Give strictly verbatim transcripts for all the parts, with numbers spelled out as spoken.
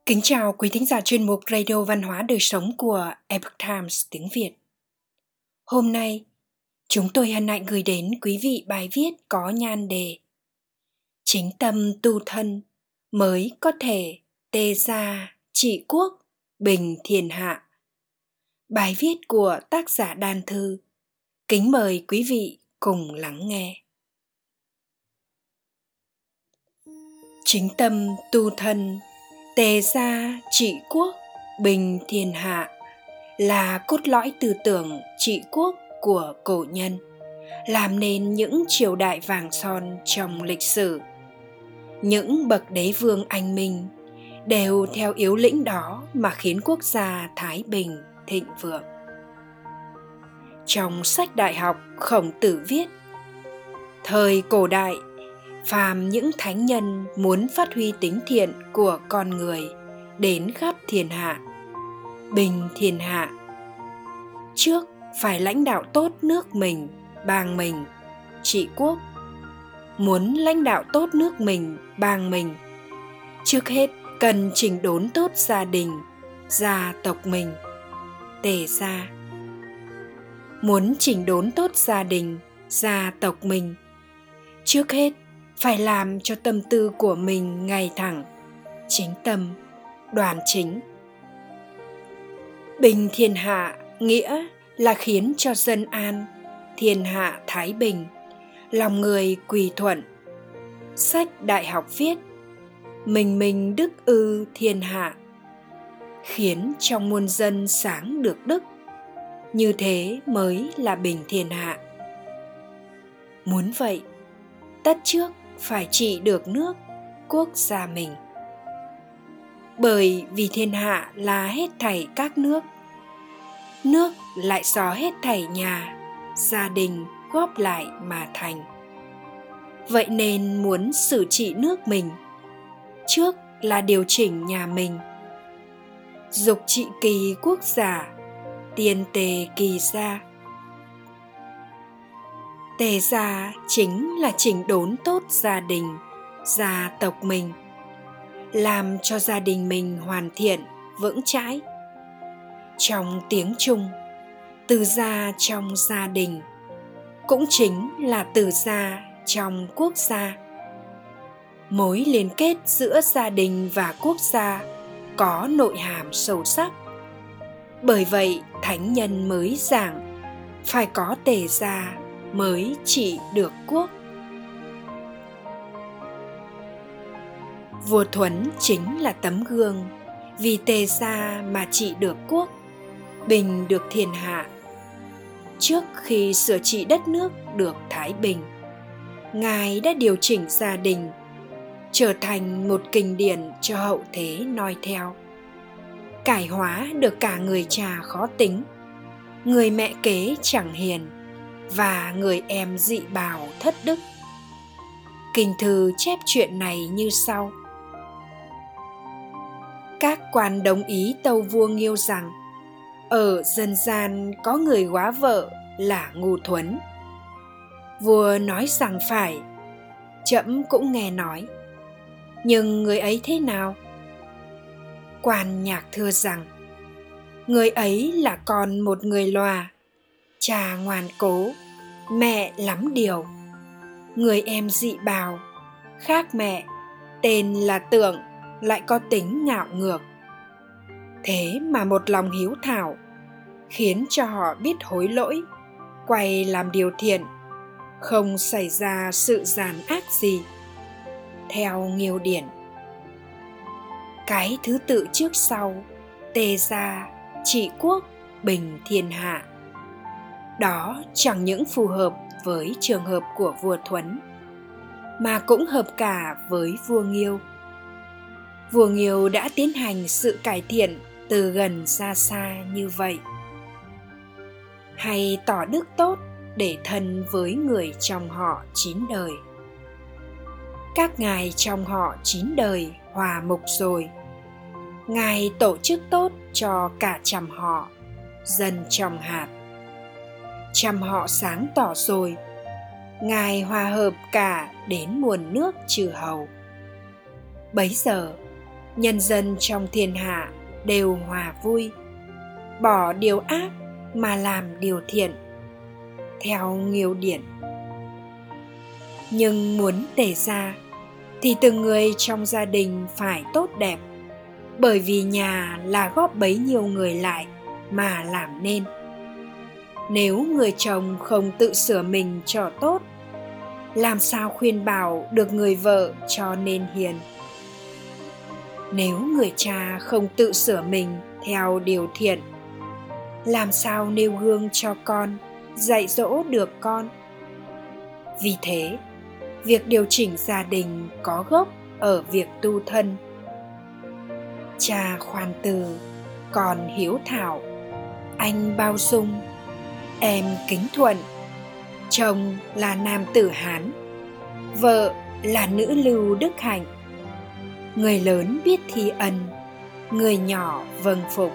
Kính chào quý thính giả chuyên mục Radio Văn hóa Đời Sống của Epoch Times tiếng Việt. Hôm nay, chúng tôi hân hạnh gửi đến quý vị bài viết có nhan đề Chính tâm tu thân mới có thể tề gia trị quốc, bình thiên hạ. Bài viết của tác giả Đan Thư. Kính mời quý vị cùng lắng nghe. Chính tâm tu thân, tề gia trị quốc, bình thiên hạ là cốt lõi tư tưởng trị quốc của cổ nhân, làm nên những triều đại vàng son trong lịch sử. Những bậc đế vương anh minh đều theo yếu lĩnh đó mà khiến quốc gia thái bình thịnh vượng. Trong sách đại học, Khổng Tử viết: thời cổ đại, phàm những thánh nhân muốn phát huy tính thiện của con người đến khắp thiên hạ, bình thiên hạ, trước phải lãnh đạo tốt nước mình, bang mình, trị quốc. Muốn lãnh đạo tốt nước mình, bang mình, trước hết cần chỉnh đốn tốt gia đình, gia tộc mình, tề gia. Muốn chỉnh đốn tốt gia đình, gia tộc mình, trước hết phải làm cho tâm tư của mình ngay thẳng, chính tâm, đoan chính. Bình thiên hạ nghĩa là khiến cho dân an, thiên hạ thái bình, lòng người quy thuận. Sách đại học viết: mình mình đức ư thiên hạ, khiến trong muôn dân sáng được đức, như thế mới là bình thiên hạ. Muốn vậy, tất trước phải trị được nước, quốc gia mình. Bởi vì thiên hạ là hết thảy các nước, nước lại do hết thảy nhà, gia đình góp lại mà thành. Vậy nên muốn xử trị nước mình, trước là điều chỉnh nhà mình. Dục trị kỳ quốc gia, tiền tề kỳ gia. Tề gia chính là chỉnh đốn tốt gia đình, gia tộc mình, làm cho gia đình mình hoàn thiện, vững chãi. Trong tiếng Trung, từ gia trong gia đình cũng chính là từ gia trong quốc gia. Mối liên kết giữa gia đình và quốc gia có nội hàm sâu sắc. Bởi vậy, thánh nhân mới giảng phải có tề gia mới trị được quốc. Vua Thuấn chính là tấm gương vì tề gia mà trị được quốc, bình được thiên hạ. Trước khi sửa trị đất nước được thái bình, Ngài đã điều chỉnh gia đình, trở thành một kinh điển cho hậu thế noi theo. Cải hóa được cả người cha khó tính, người mẹ kế chẳng hiền và người em dị bào thất đức. Kinh thư chép chuyện này như sau: các quan đồng ý tâu vua Nghiêu rằng ở dân gian có người góa vợ là Ngu Thuấn. Vua nói rằng phải, trẫm cũng nghe nói, nhưng người ấy thế nào? Quan nhạc thưa rằng người ấy là con một người lòa, cha ngoan cố, mẹ lắm điều. Người em dị bào, khác mẹ, tên là Tượng, lại có tính ngạo ngược. Thế mà một lòng hiếu thảo, khiến cho họ biết hối lỗi, quay làm điều thiện, không xảy ra sự giàn ác gì. Theo Nghiêu điển, cái thứ tự trước sau, tề gia trị quốc, bình thiên hạ, đó chẳng những phù hợp với trường hợp của vua Thuấn, mà cũng hợp cả với vua Nghiêu. Vua Nghiêu đã tiến hành sự cải thiện từ gần ra xa như vậy. Hay tỏ đức tốt để thân với người trong họ chín đời. Các ngài trong họ chín đời hòa mục rồi, Ngài tổ chức tốt cho cả trăm họ, dân trong hạt. Trăm họ sáng tỏ rồi, Ngài hòa hợp cả đến nguồn nước chư hầu. Bấy giờ nhân dân trong thiên hạ đều hòa vui, bỏ điều ác mà làm điều thiện, theo Nghiêu Điển. Nhưng muốn tề gia thì từng người trong gia đình phải tốt đẹp, bởi vì nhà là góp bấy nhiêu người lại mà làm nên. Nếu người chồng không tự sửa mình cho tốt, làm sao khuyên bảo được người vợ cho nên hiền? Nếu người cha không tự sửa mình theo điều thiện, làm sao nêu gương cho con, dạy dỗ được con? Vì thế, việc điều chỉnh gia đình có gốc ở việc tu thân. Cha khoan từ, con hiếu thảo, anh bao dung, em kính thuận, chồng là nam tử Hán, vợ là nữ lưu đức hạnh. Người lớn biết thi ân, người nhỏ vâng phục.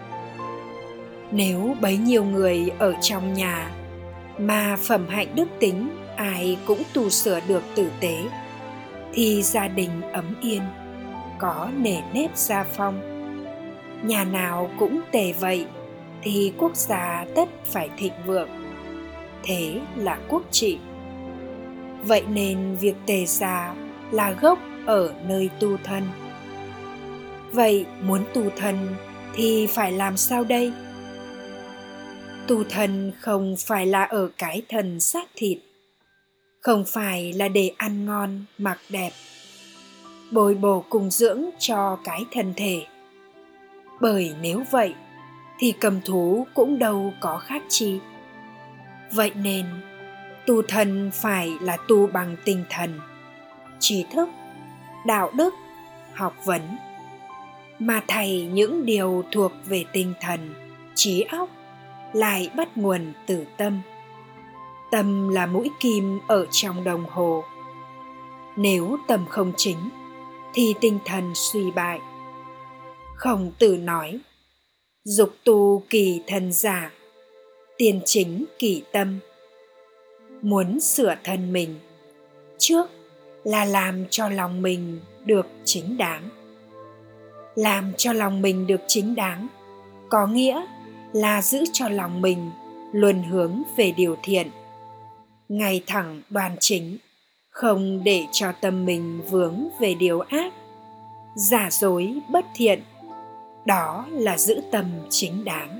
Nếu bấy nhiêu người ở trong nhà mà phẩm hạnh đức tính ai cũng tu sửa được tử tế, thì gia đình ấm yên, có nề nếp gia phong. Nhà nào cũng tề vậy thì quốc gia tất phải thịnh vượng. Thế là quốc trị. Vậy nên việc tề gia là gốc ở nơi tu thân. Vậy muốn tu thân thì phải làm sao đây? Tu thân không phải là ở cái thân xác thịt, không phải là để ăn ngon mặc đẹp, bồi bổ cung dưỡng cho cái thân thể. Bởi nếu vậy thì cầm thú cũng đâu có khác chi. Vậy nên tu thân phải là tu bằng tinh thần, trí thức, đạo đức, học vấn, mà thầy những điều thuộc về tinh thần, trí óc lại bắt nguồn từ tâm. Tâm là mũi kim ở trong đồng hồ. Nếu tâm không chính thì tinh thần suy bại. Khổng Tử nói: dục tu kỳ thân giả, tiền chính kỳ tâm. Muốn sửa thân mình, trước là làm cho lòng mình được chính đáng. Làm cho lòng mình được chính đáng có nghĩa là giữ cho lòng mình luôn hướng về điều thiện, ngay thẳng đoan chính, không để cho tâm mình vướng về điều ác, giả dối bất thiện. Đó là giữ tâm chính đáng.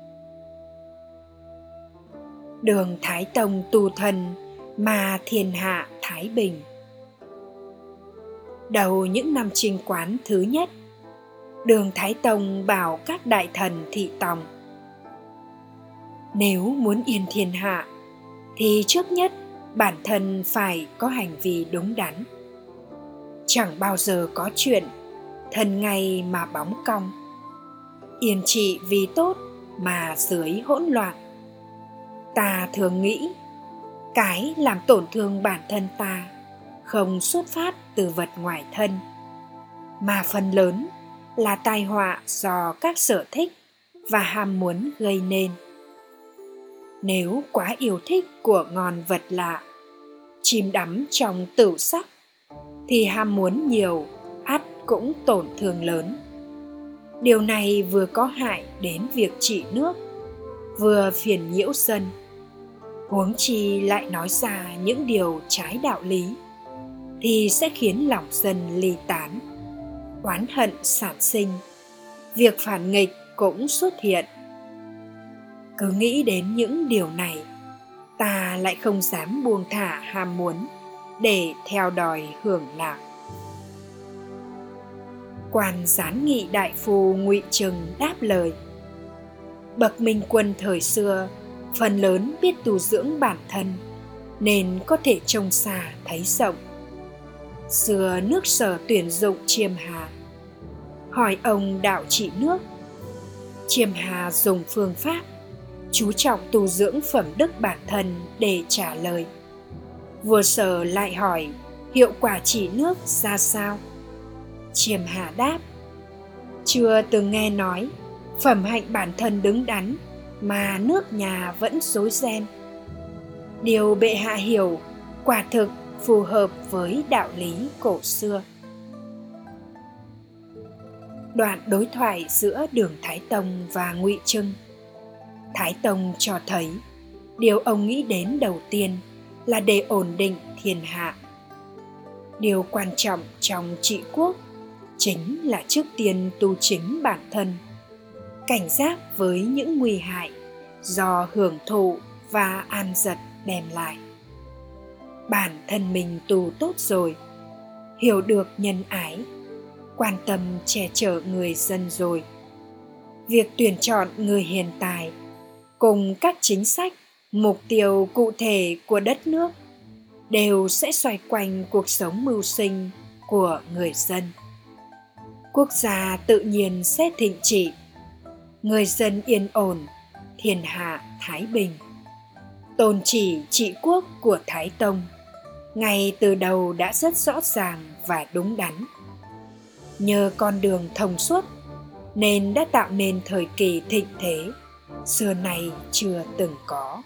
Đường Thái Tông tu thân mà thiên hạ thái bình. Đầu những năm chinh quán thứ nhất, Đường Thái Tông bảo các đại thần thị tòng: nếu muốn yên thiên hạ thì trước nhất bản thân phải có hành vi đúng đắn. Chẳng bao giờ có chuyện thân ngay mà bóng cong, yên trị vì tốt mà dưới hỗn loạn. Ta thường nghĩ cái làm tổn thương bản thân ta không xuất phát từ vật ngoài thân, mà phần lớn là tai họa do các sở thích và ham muốn gây nên. Nếu quá yêu thích của ngon vật lạ, chìm đắm trong tửu sắc, thì ham muốn nhiều ắt cũng tổn thương lớn. Điều này vừa có hại đến việc trị nước, vừa phiền nhiễu dân. Huống chi lại nói ra những điều trái đạo lý, thì sẽ khiến lòng dân ly tán, oán hận sản sinh, việc phản nghịch cũng xuất hiện. Cứ nghĩ đến những điều này, ta lại không dám buông thả ham muốn để theo đòi hưởng lạc. Quan gián nghị đại phu Ngụy Trừng đáp lời: bậc minh quân thời xưa phần lớn biết tu dưỡng bản thân, nên có thể trông xa thấy rộng. Xưa nước Sở tuyển dụng Chiêm Hà, hỏi ông đạo trị nước. Chiêm Hà dùng phương pháp chú trọng tu dưỡng phẩm đức bản thân để trả lời. Vua Sở lại hỏi hiệu quả trị nước ra sao. Chiêm Hà đáp: chưa từng nghe nói phẩm hạnh bản thân đứng đắn mà nước nhà vẫn rối ren. Điều bệ hạ hiểu quả thực phù hợp với đạo lý cổ xưa. Đoạn đối thoại giữa Đường Thái Tông và Ngụy Trưng. Thái Tông cho thấy điều ông nghĩ đến đầu tiên là để ổn định thiên hạ. Điều quan trọng trong trị quốc chính là trước tiên tu chính bản thân, cảnh giác với những nguy hại do hưởng thụ và an giật đem lại. Bản thân mình tu tốt rồi, hiểu được nhân ái, quan tâm che chở người dân rồi, việc tuyển chọn người hiền tài cùng các chính sách, mục tiêu cụ thể của đất nước đều sẽ xoay quanh cuộc sống mưu sinh của người dân. Quốc gia tự nhiên sẽ thịnh trị, người dân yên ổn, thiên hạ thái bình. Tôn chỉ trị quốc của Thái Tông ngay từ đầu đã rất rõ ràng và đúng đắn. Nhờ con đường thông suốt nên đã tạo nên thời kỳ thịnh thế xưa nay chưa từng có.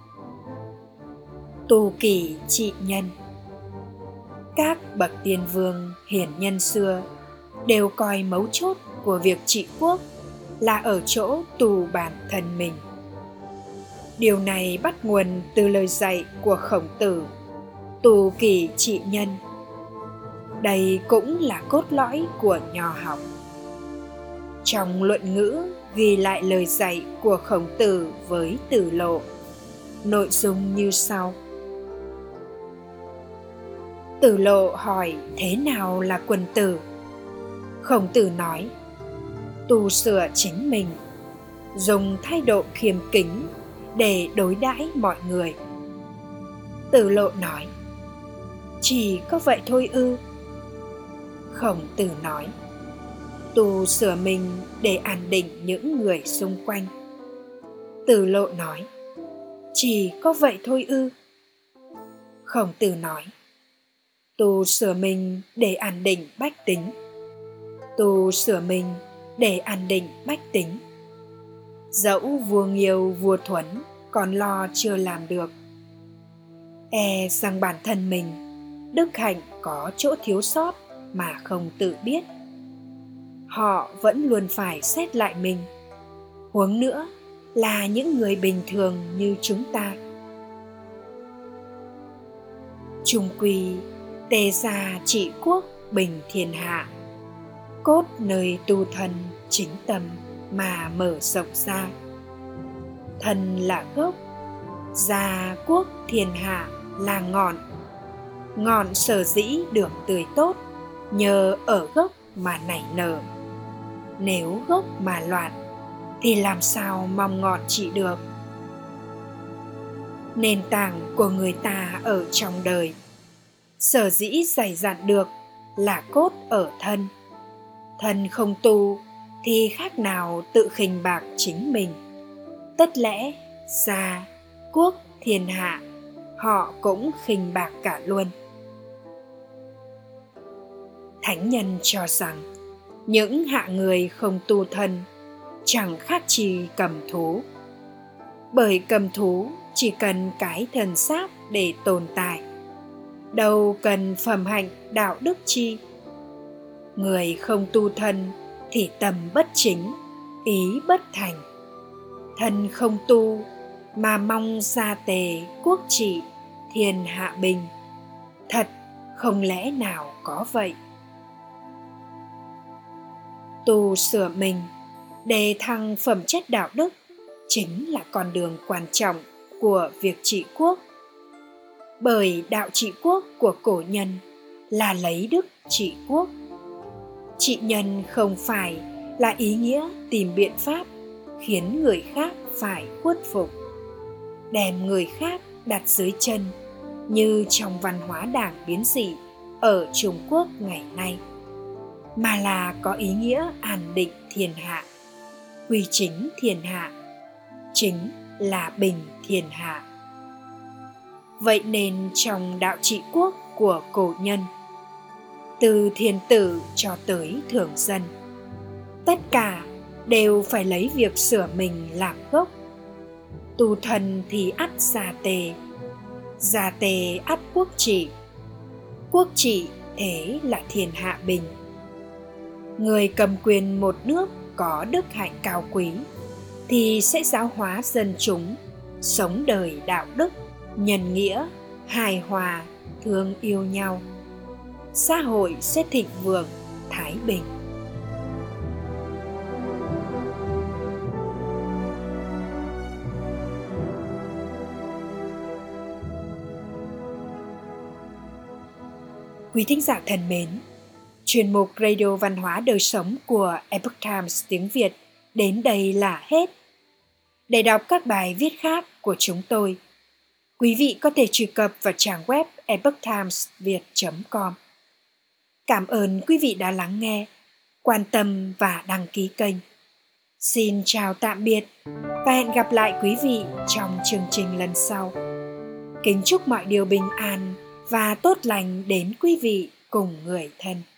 Tu kỷ trị nhân. Các bậc tiên vương hiền nhân xưa đều coi mấu chốt của việc trị quốc là ở chỗ tu bản thân mình. Điều này bắt nguồn từ lời dạy của Khổng Tử, tu kỷ trị nhân. Đây cũng là cốt lõi của nho học. Trong luận ngữ ghi lại lời dạy của Khổng Tử với Tử Lộ, nội dung như sau. Tử Lộ hỏi thế nào là quân tử? Khổng Tử nói, tu sửa chính mình, dùng thái độ khiêm kính để đối đãi mọi người. Tử Lộ nói, chỉ có vậy thôi ư? Khổng Tử nói, tu sửa mình để an định những người xung quanh. Tử Lộ nói, chỉ có vậy thôi ư? Khổng Tử nói, tu sửa mình để an định bách tính. Tu sửa mình để an định bách tính. Dẫu vua Nghiêu vua Thuấn còn lo chưa làm được, e rằng bản thân mình đức hạnh có chỗ thiếu sót mà không tự biết, họ vẫn luôn phải xét lại mình, huống nữa là những người bình thường như chúng ta. Chung quy tề gia trị quốc bình thiên hạ, cốt nơi tu thân chính tâm mà mở rộng ra. Thân là gốc, gia quốc thiên hạ là ngọn. Ngọn sở dĩ được tươi tốt nhờ ở gốc mà nảy nở. Nếu gốc mà loạn thì làm sao mong ngọn trị được? Nền tảng của người ta ở trong đời sở dĩ dày dặn được là cốt ở thân. Thân không tu thì khác nào tự khinh bạc chính mình. Tất lẽ gia, quốc, thiên hạ họ cũng khinh bạc cả luôn. Thánh nhân cho rằng những hạ người không tu thân chẳng khác chi cầm thú. Bởi cầm thú chỉ cần cái thân xác để tồn tại, đâu cần phẩm hạnh đạo đức chi. Người không tu thân thì tâm bất chính, ý bất thành. Thân không tu mà mong gia tề quốc trị thiên hạ bình, thật không lẽ nào có vậy. Tu sửa mình để thăng phẩm chất đạo đức chính là con đường quan trọng của việc trị quốc. Bởi đạo trị quốc của cổ nhân là lấy đức trị quốc. Trị nhân không phải là ý nghĩa tìm biện pháp khiến người khác phải khuất phục, đem người khác đặt dưới chân như trong văn hóa đảng biến dị ở Trung Quốc ngày nay, mà là có ý nghĩa an định thiên hạ, quy chính thiên hạ, chính là bình thiên hạ. Vậy nên trong đạo trị quốc của cổ nhân, từ thiên tử cho tới thường dân, tất cả đều phải lấy việc sửa mình làm gốc. Tu thân thì ắt gia tề, gia tề ắt quốc trị, quốc trị thế là thiên hạ bình. Người cầm quyền một nước có đức hạnh cao quý thì sẽ giáo hóa dân chúng sống đời đạo đức, nhân nghĩa, hài hòa, thương yêu nhau. Xã hội sẽ thịnh vượng, thái bình. Quý thính giả thân mến, chuyên mục Radio Văn hóa Đời Sống của Epoch Times tiếng Việt đến đây là hết. Để đọc các bài viết khác của chúng tôi, quý vị có thể truy cập vào trang web epoch times viet chấm com. Cảm ơn quý vị đã lắng nghe, quan tâm và đăng ký kênh. Xin chào tạm biệt và hẹn gặp lại quý vị trong chương trình lần sau. Kính chúc mọi điều bình an và tốt lành đến quý vị cùng người thân.